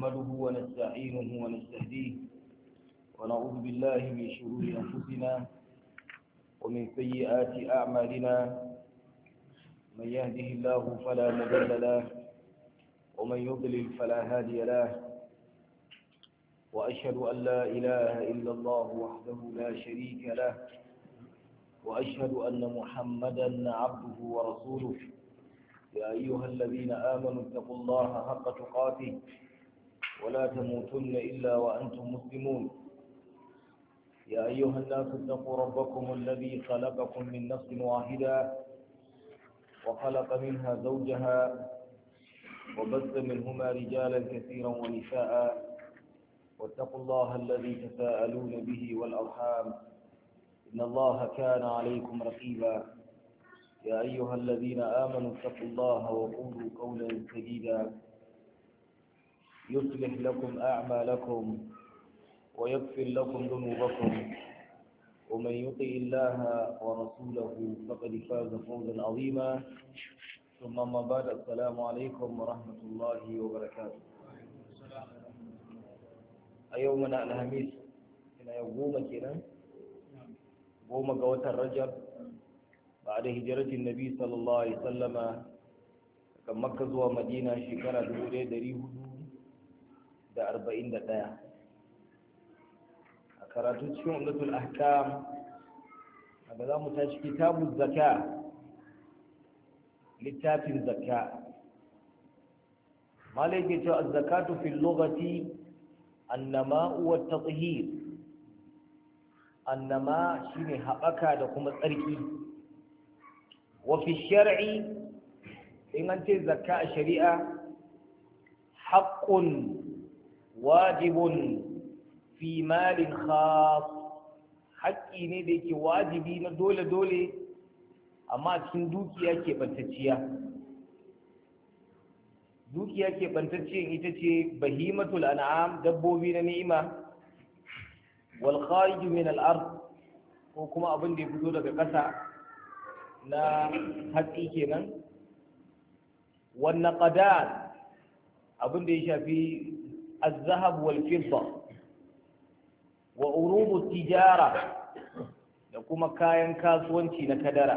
نحمده ونستعينه ونستهديه ونعوذ بالله من شرور أنفسنا ومن سيئات أعمالنا. من يهده الله فلا مضل له ومن يضلل فلا هادي له، وأشهد أن لا إله إلا الله وحده لا شريك له، وأشهد أن محمدا عبده ورسوله. يا أيها الذين آمنوا اتقوا الله حق تقاته ولا تموتن إلا وأنتم مسلمون. يا أيها الناس اتقوا ربكم الذي خلقكم من نفس واحدة وخلق منها زوجها وبث منهما رجالا كثيرا ونساء، واتقوا الله الذي تساءلون به والأرحام إن الله كان عليكم رقيبا. يا أيها الذين آمنوا اتقوا الله وقولوا قولا سديدا يصلح لكم أعمالكم ويغفر لكم ذنوبكم، ومن يطع الله ورسوله فقد فاز فوزا عظيما. ثم ما بعد، السلام عليكم ورحمة الله وبركاته. يومنا الخميس إلى يوم كنا قوم قوة الرجب بعد هجرة النبي صلى الله عليه وسلم كم مكة ومدينة شكرا دولة دريه دا 41. karatu cikin umdatul ahkam da za mu tashi kitabuz zakka, littafin zakka. malai ke cewa az-zakatu fil lughati annama wa at-tathhir. annama shine haɓaka da kuma tsarki. wa fi shar'i in an ce zakka a shari'a haqqun wajibun fi malin khas, haƙƙi ne da yake wajibi na dole amma cikin dukiya keɓantacciya. dukiya keɓantacciyan ita ce bahimatul an'am, dabbobi na ni'ima, wal khariju min al ard, ko kuma abin da ya fito daga ƙasa na hatsi kenan, wan naqadan, abin da ya shafi az-zahab wal fidda, wa urubu tijara, da kuma kayan kasuwanci na kadara.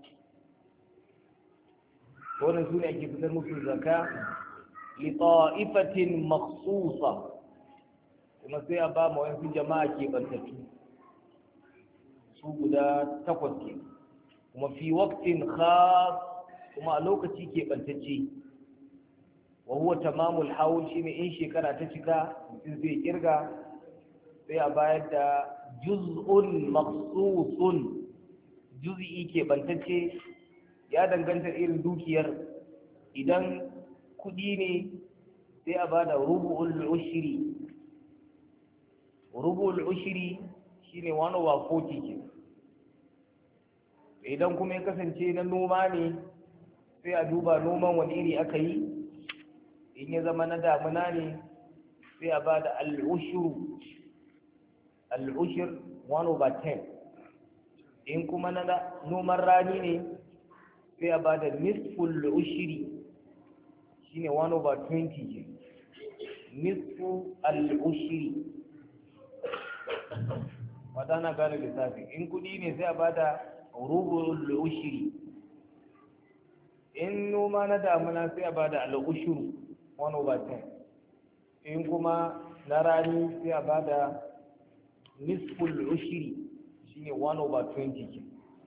wannan su ne ake fitar musu zaka li ta'ifatin makhsusa, kuma sai a ba ma wasu jama'a ke bantattu su guda 8 ke, kuma fi waqtin khas, kuma a lokaci ke bantacce. wa huwa tamamul hawl, shine in shekara ta cika mutum zai kirga sai a bayar da juz'un makhsusun, juz'i ke bantacce. ya danganta irin dukiyar. idan kudi ne sai a bada rubu'ul ushri. rubu'ul ushri shine 1/40 ke. idan kuma ya kasance na noma ne sai a duba noman wani iri aka yi. in ya zama na damuna ne sai a bada al-ushru, al-ushir 1/10. in kuma na noman rani ne sai a bada nisful ushiri, shine 1/20 ke. nisfu al-ushiri wata na gane lissafi. in kudi ne sai a bada rubul ushiri. in noma na damuna sai a bada al-ushuru 1/10. in kuma na rani sai a bada nisful ushiri, shine 1/20 ke.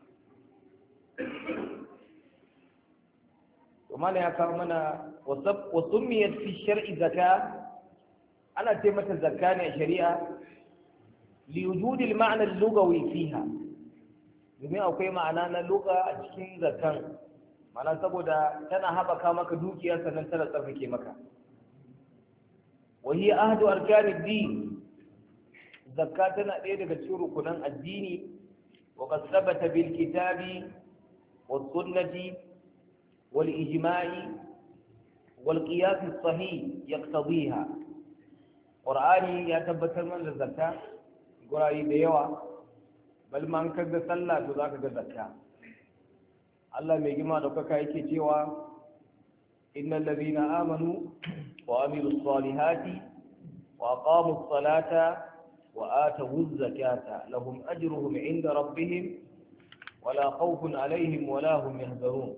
kuma ne ya kawo mana wa summiyat fi shar'i zakka, ana ce mata zakka ne a shari'a li wujudi al-ma'na al-lughawi fiha, domin akwai ma'ana na lugha a cikin zakkan. ma'ana saboda tana haɓaka maka dukiya sannan tana tsarkake maka. wa hiya ahdu arkanid din, zakka tana ɗaya daga cikin rukunan addini. wa qad thabata bil kitabi was sunnati wal ijma'i wal qiyas as sahih yaqtadiha. qur'ani ya tabbatar mana da zakka gurare da yawa, bal man kaga sallah to zaka ga zakka. Allah mai girma da kaka yake cewa innal ladina amanu wa amilus salihati وأقاموا الصلاة وآتوا الزكاة لهم أجرهم عند ربهم ولا خوف عليهم ولا هم يحزنون.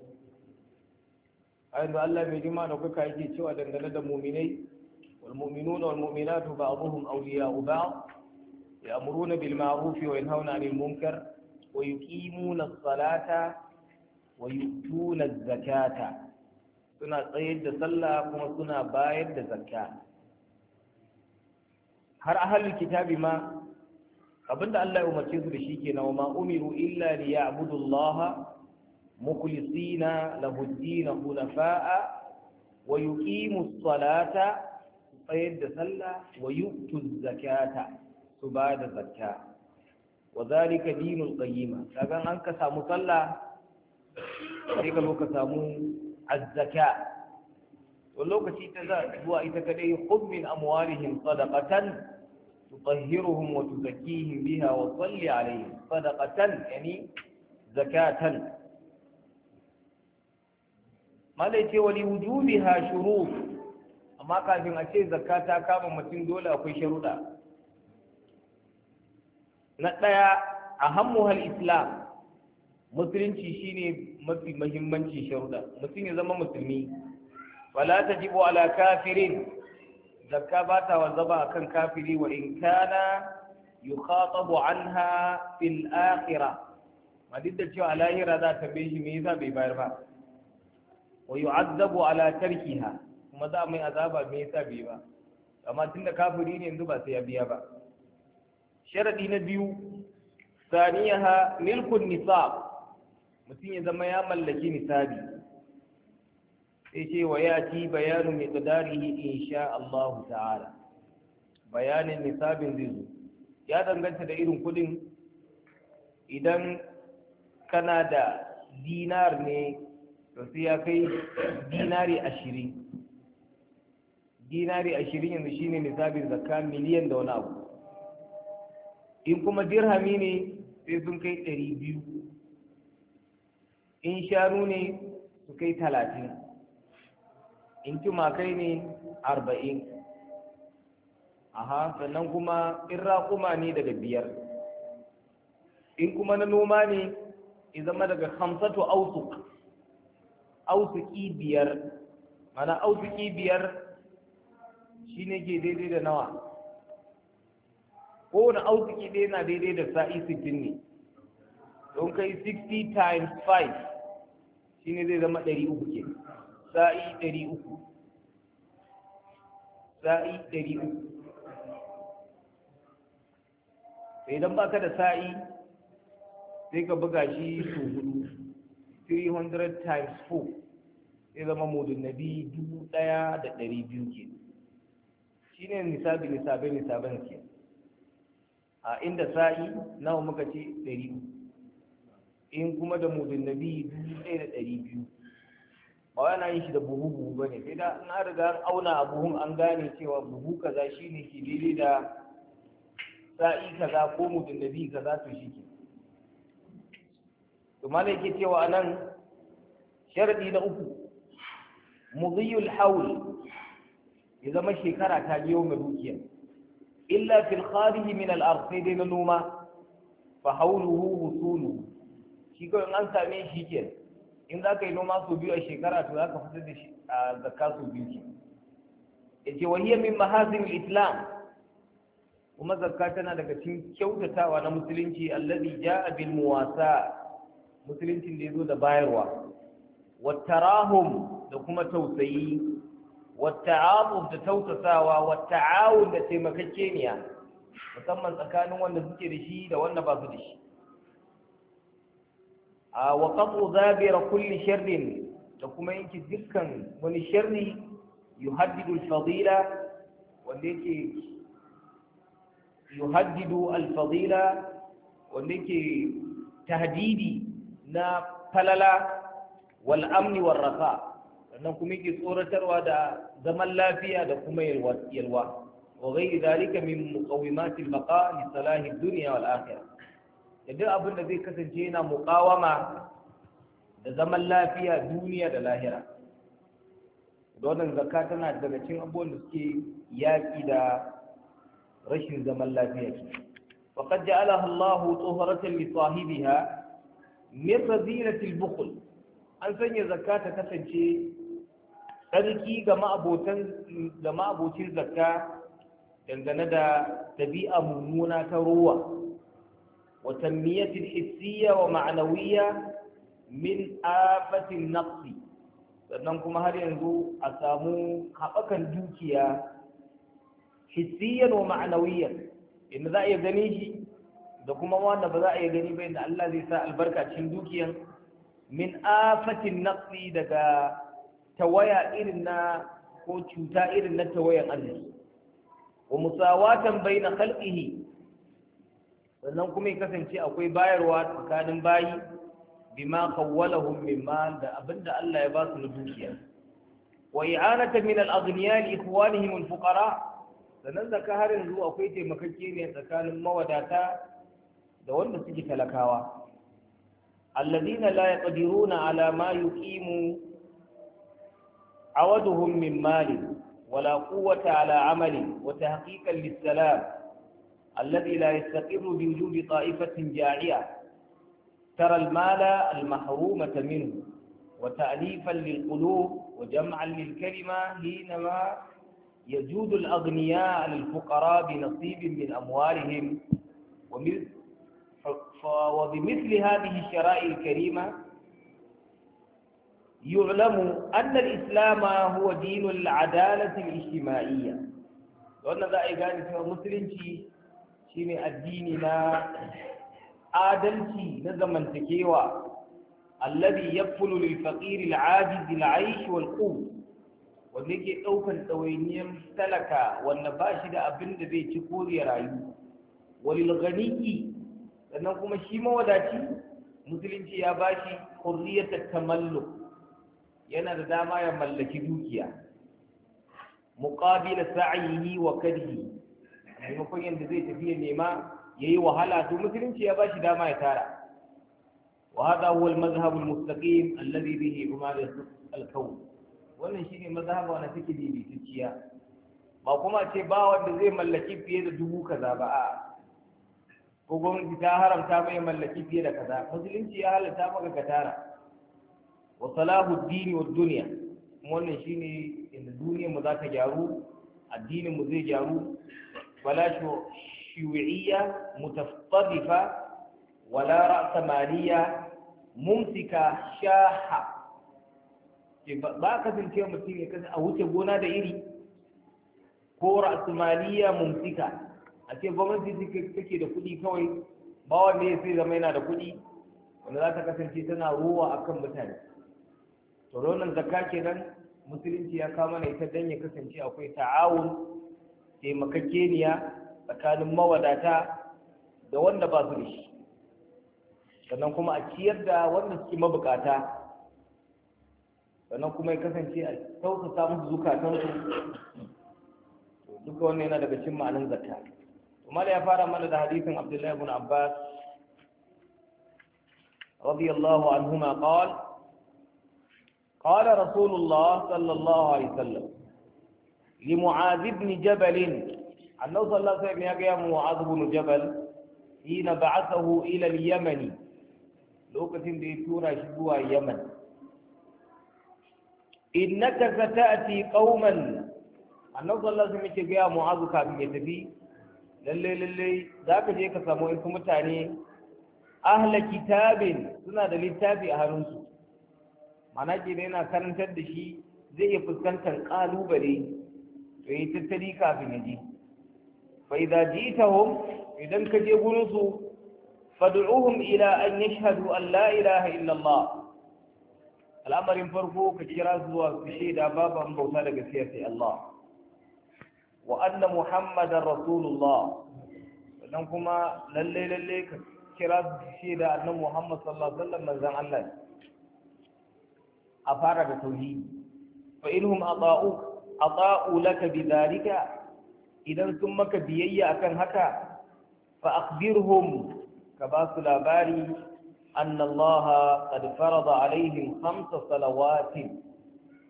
أيضا الله بجمع نقول كايتي شو أدنى المؤمنين والمؤمنون والمؤمنات بعضهم أولياء بعض يأمرون بالمعروف وينهون عن المنكر ويقيمون الصلاة ويؤتون الزكاة. سنة قيد صلى كما سنة بايد زكاة. har ahalul kitabi ma abinda Allah ya umarce su da shi kenan wa ma umiru illa liya'budu Allah mukhlisina lahu ad-din hunafa'a wa yuqimu as-salata da sallah wa yu'tu az-zakata su ba da zakka wa zalika dinul qayyima. kaga an ka samu sallah sai ka zo ka samu az-zaka to lokaci ta zuwa ita kadai khudh min amwalihim sadaqatan تطهرهم وتزكيهم بها وصل عليهم صدقة يعني زكاة. ما ليس ولوجوبها شروط أما كافٍ أشياء زكاة كام متين دولة أو شروطا. نتايا أهمها الإسلام مسلم شيني مفي مهمنشي شروطا مسلم زمان مسلمي ولا تجب على كافرين zakka ba ta wazaba akan kafiri wa in kana yukhatabu anha fil akhirah. ma duk da cewa lahira za ta bai shi me yasa bai bayar ba. wa yu'azzabu ala tarkiha kuma za mai azaba me yasa bai ba. amma tunda kafiri ne yanzu ba sai ya biya ba. sharadi na biyu saniyaha milkun nisab mutum ya zama ya mallaki nisabi. sai ce wa ya ci bayanin miqdarihi insha Allah ta'ala. bayanin nisabin zai zo ya danganta da irin kudin. idan kana da dinar ne to sai ya kai dinari 20. dinari 20 yanzu shine nisabin zakka miliyan da wani abu. in kuma dirhami ne sai sun kai 200. in shanu ne su kai 30. in tumakai ne 40. sannan kuma in raƙuma ne daga 5. in kuma na noma ne ya zama daga 5 ausuk. ausuki 5. mana ausuki 5 shi ne ke daidai da nawa. kowane ausuki ɗaya na daidai da sa'i 60 ne. don kai 60 times 5 shi ne zai zama 300 ke. sa'i 300. sa'i 300. idan baka da sa'i sai ka buga shi su hudu 300 times 4 sai zama mudun nabi 1,200 ke. shi ne nisaben ke. a inda sa'i nawa muka ce 300. in kuma da mudun nabi 1,200. ba wai ana yin shi da buhu ba ne. sai da an riga an auna a buhun an gane cewa buhu kaza shi ne ke daidai da sa'i kaza ko mudun nabi kaza to shi ke. to malai ke cewa anan sharadi na 3 mudhiyul hawl ya zama shekara ta biyo mai dukiya illa fil kharij min al ard sai dai na noma fa hawluhu husulu shi ko an same shi ke. in za ka yi noma sau 2 a shekara to za ka fitar da shi a zakka sau 2 ke. ya ce wahiyar min mahasin islam kuma zakka tana daga cikin kyautatawa na musulunci allazi ja'a bil muwasa musuluncin da yazo da bayarwa wattarahum da kuma tausayi watta'atuf da tausasawa watta'awun da taimakekeniya musamman tsakanin wanda suke da shi da wanda ba su da shi. wa qat'u zabira kulli sharrin da kuma yanke dukkan wani sharri yuhaddidu al-fadila wanda yake yuhaddidu al-fadila wanda yake tahdidi na falala wal amni war rafa sannan kuma yake tsoratarwa da zaman lafiya da kuma yalwa wa ghairi dalika min muqawimatil baqa li salahi ad-dunya wal akhirah. duk abin da zai kasance yana muqawama da zaman lafiya duniya da lahira. wannan zakka tana daga cikin abubuwan da suke yaƙi da rashin zaman lafiya ce faqad ja'alaha Allahu tuhratan li sahibiha min radilati al-bukhl an sanya zakka ta kasance tsarki ga ma'abocin zakka dangane da tabi'a mummuna ta ruwa wa tanmiyatin hissiyya wa ma'nawiyya min afatin naqsi sannan kuma har yanzu a samu haɓakan dukiya hissiyan wa ma'nawiyyan inda za a iya gani shi da kuma wanda ba za a iya gani ba inda Allah zai sa albarka cikin dukiyan min afatin naqsi daga tawaya irin na ko cuta irin na tawayan arziki wa musawatan baina khalqihi sannan kuma ya kasance akwai bayarwa tsakanin bayi bima khawwalahum min mal da abinda Allah ya ba su na dukiya wa i'anata min al-aghniya li ikhwanihim al-fuqara sannan zaka har yanzu akwai taimakake tsakanin mawadata da wanda suke talakawa alladhina la yaqdiruna ala ma yuqimu awaduhum min mali ولا قوة على عمل وتحقيقا للسلام الذي لا يستقر بوجود طائفة جاعية ترى المال المحرومة منه وتأليفا للقلوب وجمعا للكلمة حينما يجود الأغنياء على الفقراء بنصيب من أموالهم وبمثل هذه الشرائع الكريمة يعلم أن الإسلام هو دين العدالة الاجتماعية وأن ذا إيقان في المسلم شيني الدين لا عدلتي نزمن تكيوى الذي يكفل للفقير العاجز العيش والقوت wanda yake ɗaukar ɗawainiyar talaka wanda ba shi da abin da zai ci ko zai rayu walil ghaniki sannan kuma shi mawadaci musulunci ya ba shi hurriyatat tamalluk yana da dama ya mallaki dukiya muqabila sa'ihi wa kadhi maimakon yanda zai tafi ya nema yayi wahala to musulunci ya ba shi dama ya tara wa hada huwa al-madhhab al-mustaqim alladhi bihi umar al-kawn wannan shine mazhaba wanda take bibiticiya ba kuma ce ba wanda zai mallaki fiye da dubu kaza ba a ko gwamnati ta haramta mai mallaki fiye da kaza musulunci ya halatta maka ka tara wa salahu ad-din wa dunya wannan shine inda duniyar mu za ta gyaru addinin mu zai gyaru wala shu'iyya mutaftadifa wala ra'samaliya mumsika shaha ba kasance mutum ya kasance a wuce gona da iri ko ra'asmaliya mumsika a ce gwamnati take da kuɗi kawai ba wanda ya sai zama yana da kuɗi wanda za ta kasance tana ruwa akan mutane to ronan zakka kenan musulunci ya kama mana ita dan ya kasance akwai ta'awun taimakakeniya tsakanin mawadata da wanda ba su da shi sannan kuma a ciyar da wanda suke mabukata sannan kuma ya kasance a tausasa musu zukatansu duka wannan yana daga cikin ma'anin zakka kuma ya fara mana da hadisin Abdullahi ibn Abbas radiyallahu anhuma qala قال رسول الله صلى الله عليه وسلم لمعاذ بن جبل أنه صلى الله عليه وسلم يا معاذ بن جبل حين بعثه إلى اليمن لوكة بيتورا شبوها اليمن إنك ستأتي قوما أنه صلى الله عليه وسلم يا معاذ كافي يتبي للي ذاك جيك سموه كمتاني أهل كتاب سنة للتابي أهلنسو mana ke da yana karantar da shi zai iya fuskantar kalubale to yi tattali kafin ya ji fa idza jitahum idan ka je gurin su fad'uhum ila an yashhadu an la ilaha illa Allah al'amarin farko ka kira su zuwa su shaida babu an bauta da gaskiya sai Allah wa anna muhammadar rasulullah sannan kuma lalle ka kira su shaida annabi muhammad sallallahu alaihi wasallam manzon Allah a fara da tauhidi fa inhum ata'u laka bidhalika idan sun maka biyayya akan haka fa akhbirhum ka ba su labari anna Allah qad farada alaihim 5 salawatin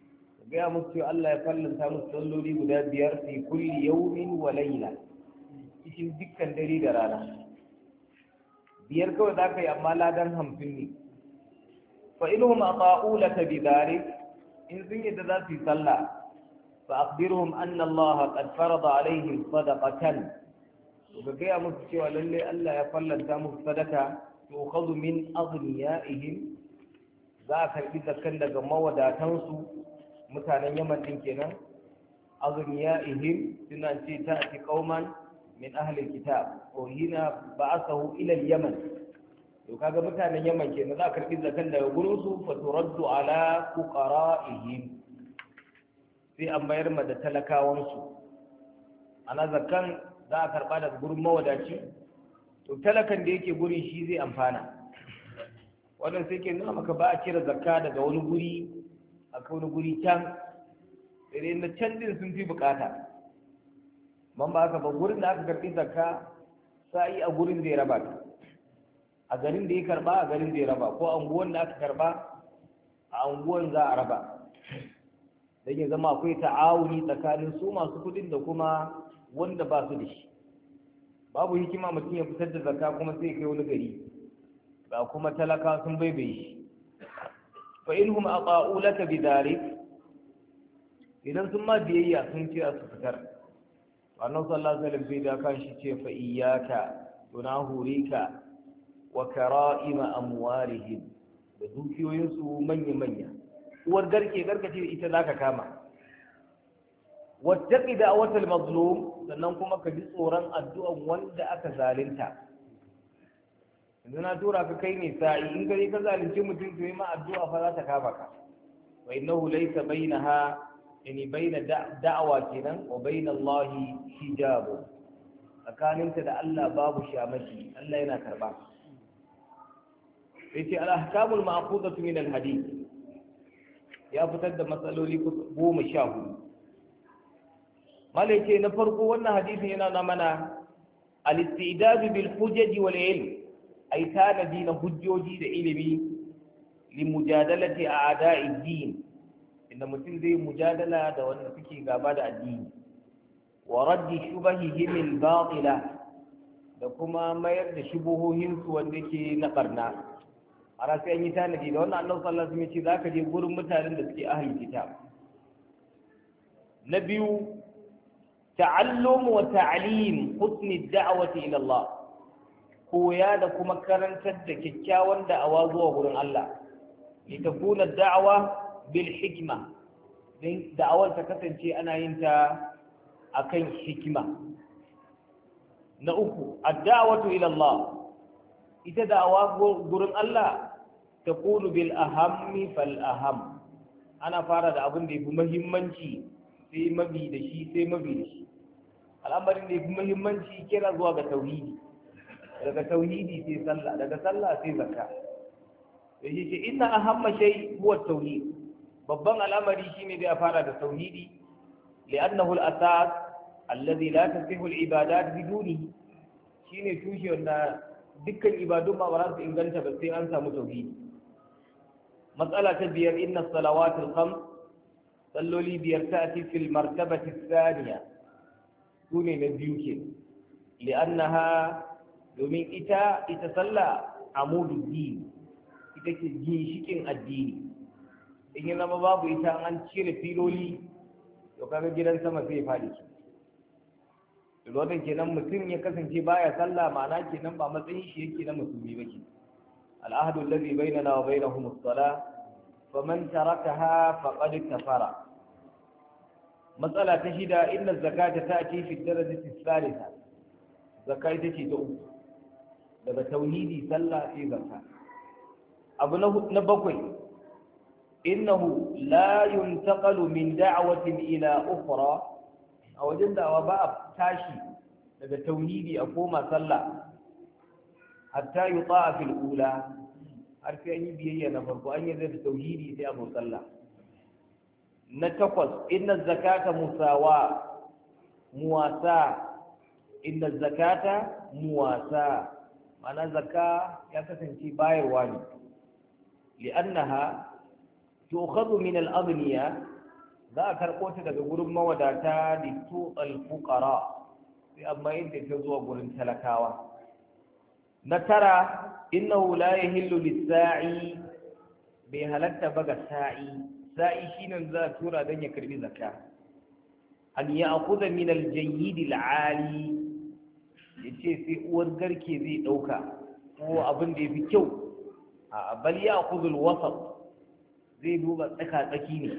ga musu Allah ya fallanta musu salloli guda 5 fi kulli yawmin wa layla cikin dukkan dare da rana. Biyar kawai za ka yi amma ladan 50 ne. fa inhum ata'u laka bidhalik, in sun yadda za su yi sallah fa akhbirhum anna Allah qad farada alaihim sadaqatan, to ga gaya musu cewa lalle Allah ya fallanta musu sadaka tu'khadhu min aghniyaihim, za a karbi zakkan daga mawadatansu mutanen Yaman din kenan. aghniyaihim suna ce ta ati qauman min ahli kitab, ko hina ba'athahu ila al-yaman, to kaga mutanen Yaman kenan za a karbi zakkan daga gurin su fa turaddu ala fuqara'ihim, sai an bayar ma da talakawansu. ana zakkan za a karba daga gurin mawadaci, to talakan da yake guri shi zai amfana. wannan sai ke nuna maka ba a cire zakka daga wani guri a wani guri can, sai na can din sun fi bukata. man ba haka ba, gurin da aka karbi zakka sai a gurin zai raba ta, a garin da ya karba a garin zai raba, ko anguwan da aka karba a anguwan za a raba, don ya zama akwai ta'awuni tsakanin su masu kudin da kuma wanda ba su da shi. babu hikima mutum ya fitar da zakka kuma sai kai wani gari ba kuma talaka sun baibaye shi. fa inhum ata'u laka bidhalik, idan sun ma biyayya sun ce su fitar, annabi sallallahu alaihi wasallam sai da kan shi ce fa iyyaka tunahurika wa kara'ima amwarihim, da dukiyoyin su manya manya, uwar garke garkace ita zaka kama. wattaqi da'watal mazlum, sannan kuma ka ji tsoron addu'an wanda aka zalunta. yanzu na tura ka kai ne sa'i, in gare ka zalunci mutum to yi ma addu'a fa za ta kama ka. wa innahu laysa bainaha, yani baina da'awa kenan, wa baina Allah hijabu, tsakaninta da Allah babu shamaki, Allah yana karba. sai ce al-ahkamul ma'khudatu min al-hadith, ya fitar da matsaloli 14. malai ce na farko wannan hadisin yana na mana al-istidad bil hujaj wal ilm, ay tanadi na hujjoji da ilimi li mujadalati a'da'i din, inda mutum zai mujadala da wanda suke gaba da addini, wa raddi shubahihim al-batila, da kuma mayar da shubuhohin su wanda ke na barna. ana sai an yi tanadi da wannan. annabi sallallahu alaihi wasallam ya ce zaka je gurin mutanen da suke ahli kitab. na biyu ta'allum wa ta'lim husni ad-da'wati ila Allah, koya da kuma karantar da kyakkyawan da'awa zuwa gurin Allah. litakuna ad-da'wa bil hikma, din da'awar ta kasance ana yin ta akan hikima. na uku ad-da'watu ila Allah, ita da'awa gurin Allah takunu bil ahammi fal aham, ana fara da abin da yafi muhimmanci sai mabi da shi sai mabi da shi. al'amarin da yafi muhimmanci kira zuwa ga tauhidi, daga tauhidi sai sallah, daga sallah sai zakka. sai ce inna ahamma shay huwa tauhid, babban al'amari shine da ya fara da tauhidi, li'annahu al-asas alladhi la tasihu al-ibadat bidunihi, shine tushe wanda dukkan ibadun ma ba za su inganta ba sai an samu tauhidi. matsala ta biyar inna salawatul khams, salloli biyar ta'ti fil martabati thaniya, sune na biyu ke. li'annaha, domin ita sallah amudud din, ita ke ginshikin addini. in yi zama babu ita an cire filoli, to kaga gidan sama sai ya faɗi ki. lokacin kenan mutum ya kasance baya sallah, ma'ana kenan ba matsayin shi yake na musulmi ba ke. al'ahdu alladhi bainana wa bainahum as-salah faman tarakaha faqad kafara. matsala ta shida inna zakata ta'ti fi darajati thalitha, zakka ita ce ta uku daga tauhidi, sallah sai zakka. abu na bakwai innahu la yuntaqalu min da'watin ila ukhra, a wajen da'awa ba a tashi daga tauhidi a koma sallah hatta yuta'a fil ula, har sai an yi biyayya na farko, an yi da tauhidi sai abu sallah. na takwas inna zakata muwasa, inna zakata muwasa, ma'ana zakka ya kasance bayarwa ne. li'annaha tu'khadhu min al-aghniya, za a karɓo ta daga gurin mawadata da tu'al fuqara, sai amma inda ta zuwa gurin talakawa. Na tara, innahu la yahillu lis-sa'i, bai halatta ba ga sa'i shine za a tura don ya karbi zakka, an ya'khudha min al-jayyid al-'ali, yace sai uwar garke zai dauka ko abin da yafi kyau, a bal ya'khudhu al-wasat, zai duba tsaka tsaki ne.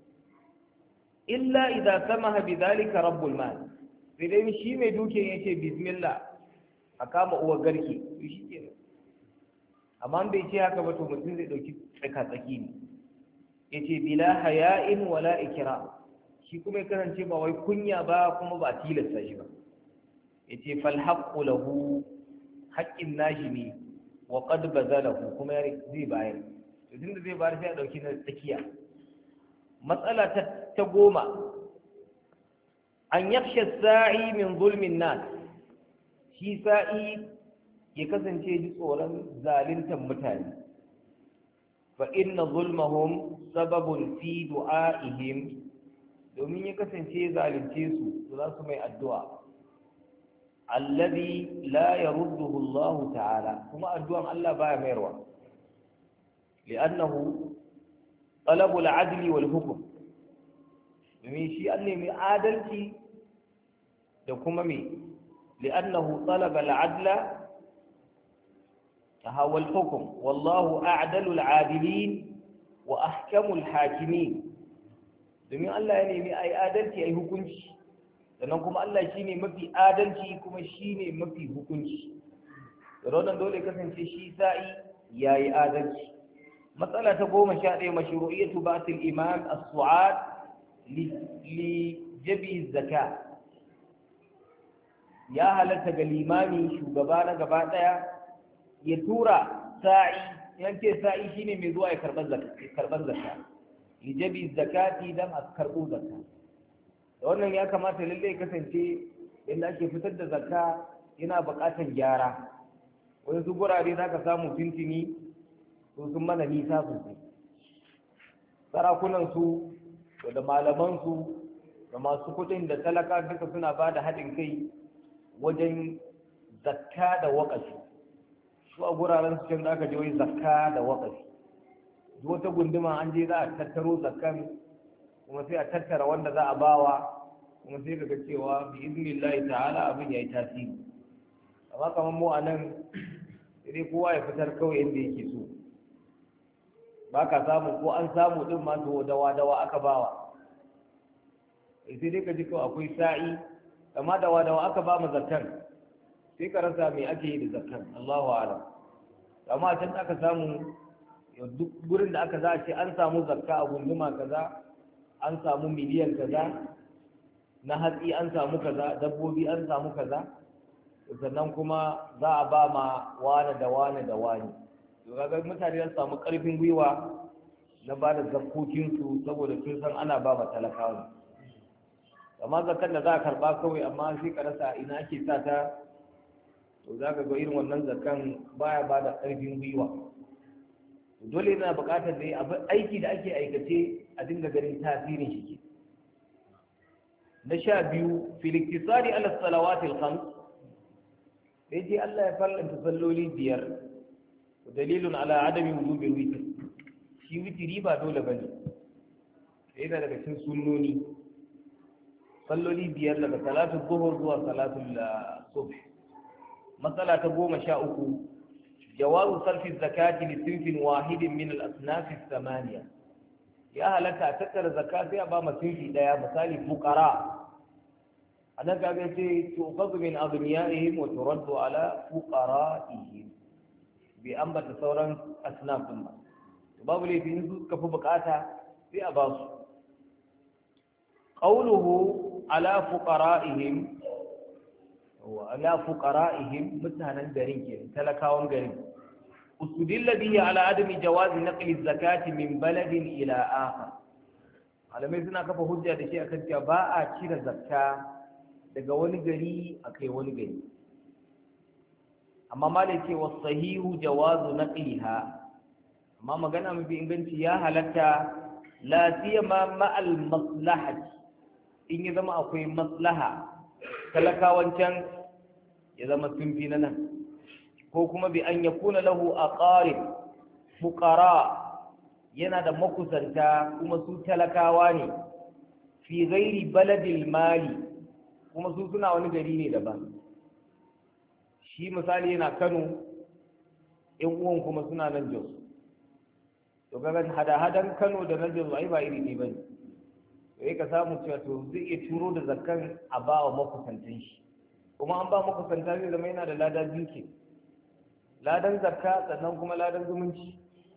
Illa idza samaha bidhalika rabbul mal, sai dai shi mai duke yace bismillah a kama uwar garke, to shi kenan. Amma bai ce haka ba to mutum zai dauki tsaka tsaki ne. Yace bila haya'in wala ikra, shi kuma ya kasance ba wai kunya ba kuma ba tilasta shi ba. Yace fal haqqu lahu, haqqin nashi ne, wa qad bazalahu, kuma zai bayar. To tunda zai bayar sai a dauki na tsakiya. Matsala ta goma, an yakhsha sa'i min zulmin nas, shi sa'i ya kasance ji tsoron zaluntar mutane. Fa inna zulmahum sababun fi du'a'ihim, domin ya kasance zalunce su za su mai addu'a, alladhi la yarudduhu Allah ta'ala, kuma addu'an Allah baya mayarwa, li'annahu talabul adli wal hukm, domin shi an nemi adalci da kuma me, li'annahu talaba al-adla هو الحكم والله أعدل العادلين وأحكم الحاكمين. domin Allah ya nemi ai adalci ai hukunci, sannan kuma Allah shine mafi adalci kuma shine mafi hukunci. Wannan dole kasance shi sa'i yayi adalci. Matsala ta 11, mashru'iyatu ba'th al-imam as-su'ad li jabi zakat. Ya halatta ga limami shugaba na gaba daya ya tura sa'i, yanke sa'i shine mai zuwa ya karban zakka, lijabi zakati dan a karbo zakka. Da wannan ya kamata lalle kasance inda ake fitar da zakka yana buƙatar gyara. Wani su gurare zaka samu tintini su sun mana nisa sosai. Sarakunan su da malaman su da masu kuɗin da talaka duka suna ba da haɗin kai wajen zakka da waƙafi. Su a guraren su can da aka je wai zakka da waƙafi, duk wata gunduma an je za a tattaro zakkan, kuma sai a tattara wanda za a bawa, kuma sai kaga cewa bi iznillahi ta'ala abin yayi tasiri. Amma kamar mu a nan sai kowa ya fitar kawai inda yake so, ba ka samu, ko an samu din ma to dawa aka bawa. Sai dai ka ji kawai akwai sa'i, amma dawa aka ba mu zakkan, sai ka rasa me ake yi da zakkan, Allahu a'lam. Amma can aka samu duk gurin da aka za a ce an samu zakka a gunduma kaza, an samu miliyan kaza na hatsi, an samu kaza dabbobi, an samu kaza, sannan kuma za a ba ma wane da wane da wane. To kaga mutane sun samu karfin gwiwa na ba da zakkokinsu saboda sun san ana ba ma talakawa. Amma zakkan da za a karba kawai, amma sai ka rasa ina ake sa ta, to za ka ga irin wannan zakan baya ba da ƙarfin gwiwa. Dole yana buƙatar da abin aiki da ake aikace a dinga ganin tasirin shi. Na 12, fil iktisari ala salawat al-khams, dai je Allah ya farlanta salloli 5, dalilun ala adami wujubi witr. Shi witri ba dole bane, sai daga cikin sunnoni. Salloli 5 daga salatul zuhur zuwa salatul subh. Matsala ta 13, jawazu sarfi zakati li sinfin wahidin min al-asnaf ath-thamaniya. Ya halatta a tattara zakka sai a ba mu sinfi daya, misali fuqara. Anan kaga ce tuqadu min aghniyaihim wa turaddu ala fuqaraihim, bi ambata sauran asnaf din ba. Babu laifi in suka fi bukata sai a ba su. Qawluhu ala fuqaraihim, wa ala fuqara'ihim, mutanen garin ke, talakawan garin. Usudilla bihi ala adami jawazi naqli zakati min baladin ila akhar. Malamai suna kafa hujja da shi akan cewa ba a cire zakka daga wani gari akai wani gari. Amma malai ce was sahihu jawazu naqliha, amma magana mafi inganci ya halatta, la siyama ma'al maslahati, in ya zama akwai maslaha talakawan can ya zama sun fi na nan, ko kuma bi an yakuna lahu aqarib fuqara, yana da makusanta kuma su talakawa ne, fi ghairi baladil mali, kuma su suna wani gari ne daban. Shi misali yana Kano, ƴan uwan kuma suna nan Jos. To kaga hada-hadan Kano da na Jos ai ba iri ne bane. To ka samu cewa to zai iya turo da zakkan a ba wa makusantan shi. Kuma an ba makusanta zai zama yana da lada biyu ke. Ladan zakka sannan kuma ladan zumunci.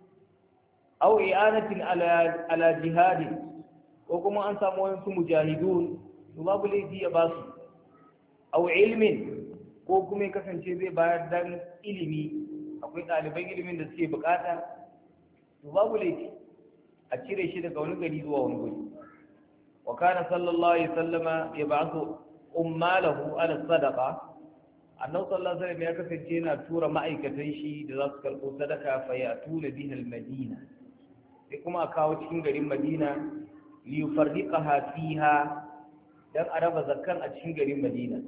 Aw i'anatin ala jihadi, ko kuma an samu wasu mujahidun to babu laifi ya ba su. Aw ilmin, ko kuma ya kasance zai bayar dan ilimi, akwai ɗaliban ilimin da suke bukata to babu laifi a cire shi daga wani gari zuwa wani gari. Wa kana sallallahu alaihi wasallama yab'athu ummalahu ala sadaqa, annabi sallallahu alaihi wasallam ya kasance yana tura ma'aikatan shi da za su karɓo sadaka fa ya'tuna biha al-madina, sai kuma a kawo cikin garin Madina li yufarriqaha fiha, dan a raba zakkan a cikin garin Madina.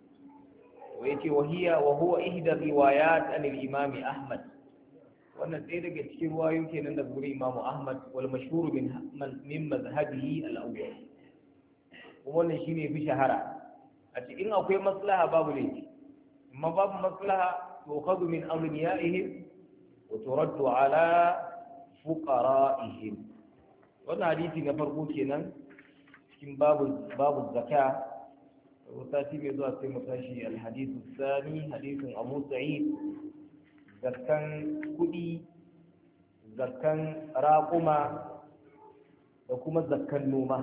ويتي وهو إحدى الروايات عن الإمام أحمد، وأن سيدك تشكي رواية يمكن أن تقول الإمام أحمد والمشهور من مذهبه الأول، وأن شيني في شهرة أتي إن أقوى مصلحة باب ليتي، ما باب مصلحة تؤخذ من أغنيائهم وترد على فقرائهم. وأن حديثي نفرقو كنا cikin babu zakka. وتاتي بذات متاشي الحديث الثاني حديث أبو سعيد زكان كدي زكان راقما وكما زكان نوما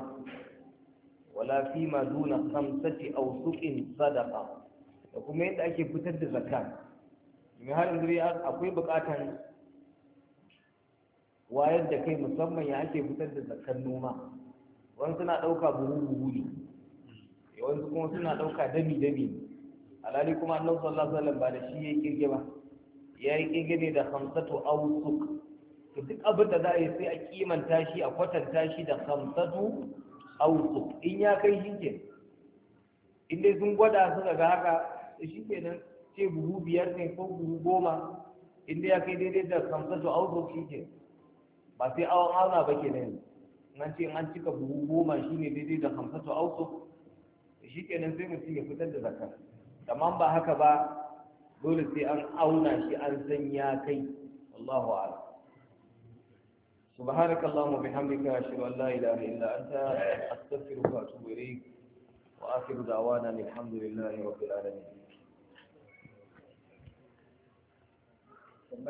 ولا فيما دون 5 أوسق صدقة، وكما يتأكي فتد زكان. من هذا الرياض أقوي بقاتا wayar da kai musamman ya ake fitar da zakkan noma. Wani suna ɗauka buhu ne, yawanci kuma suna ɗauka dami alhali kuma annabi sallallahu alaihi wasallam ba da shi ya kirge ba, ya yi kirge ne da 5 awsuq. to duk abin da za a yi sai a kimanta shi a kwatanta shi da 5 awsuq. in ya kai shi ke, in dai sun gwada suka ga haka shi kenan, ce buhu 5 ne ko buhu 10, in dai ya kai daidai da 5 awsuq shi ke, ba sai awon auna ba ke nan. nan ce an cika buhu 10 shine daidai da 5 awsuq, shi kenan sai mutum ya fitar da zakka. amma ba haka ba dole sai an auna shi an san ya kai. wallahu a'lam. subhanakallahumma bihamdika ashhadu an la ilaha illa anta astaghfiruka wa atubu ilayk wa akhiru da'wana alhamdulillahi rabbil alamin.